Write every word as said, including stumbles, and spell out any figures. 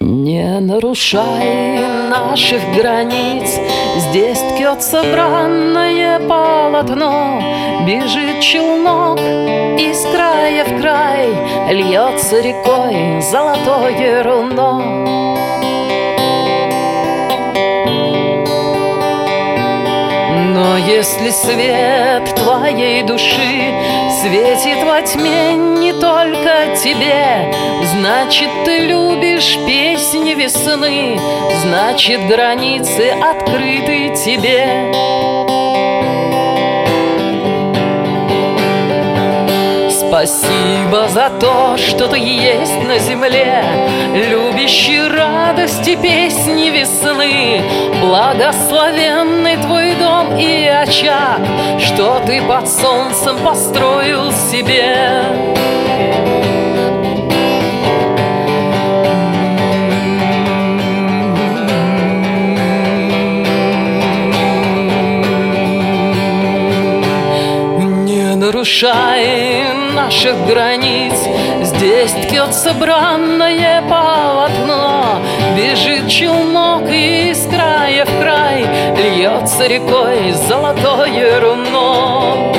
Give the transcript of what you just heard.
Не нарушай наших границ, здесь ткется бранное полотно, бежит челнок из края в край, льется рекой золотое руно. Но если свет твоей души светит во тьме не только тебе, значит, ты любишь песни весны, значит, границы открыты тебе. Спасибо за то, что ты есть на земле, любящий радости песни весны. Благословенный твой дом и очаг, что ты под солнцем построил себе. Не нарушай наших границ, здесь ткется бранное полотно, бежит челнок из края в край, льется рекой золотое руно.